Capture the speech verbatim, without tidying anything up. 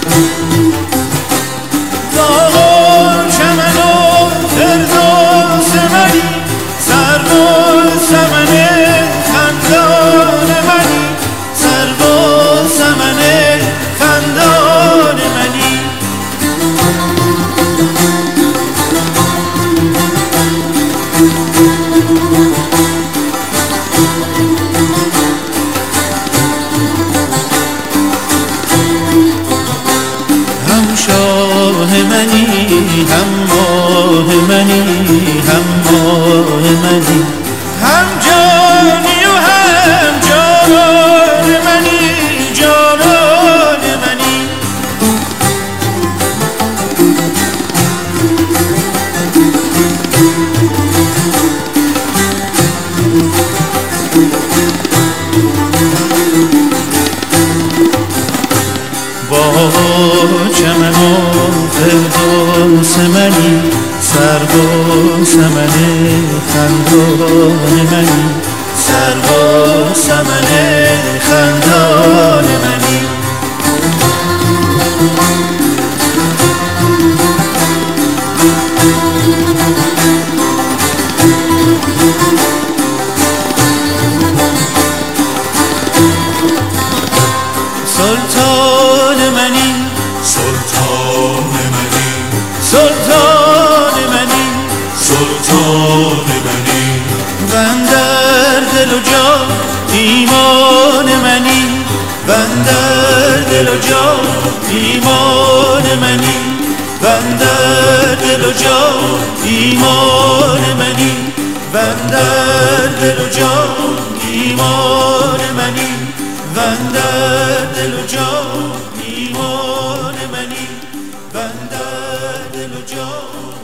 باغ و چمن و فردوس منی، سرو و سمن خندان منی، سرو و سمن خندان منی. هم شاه منی، هم ماه منی، هم ماه منی، هم جانی و هم جانان منی، جانان منی. باغ و چمن و فردوس منی، سرو و سمن خندان منی، سرو و سمن خندان منی. سلطان منی، سلطان منی، سلطان منی، سلطان منی. بندر دل و جان ایمان منی، بندر دل و جان ایمان منی، بندر دل و جان ایمان منی، بندر دل و جان ایمان منی، بندر دل و جان ایمان منی، بندر دل و جان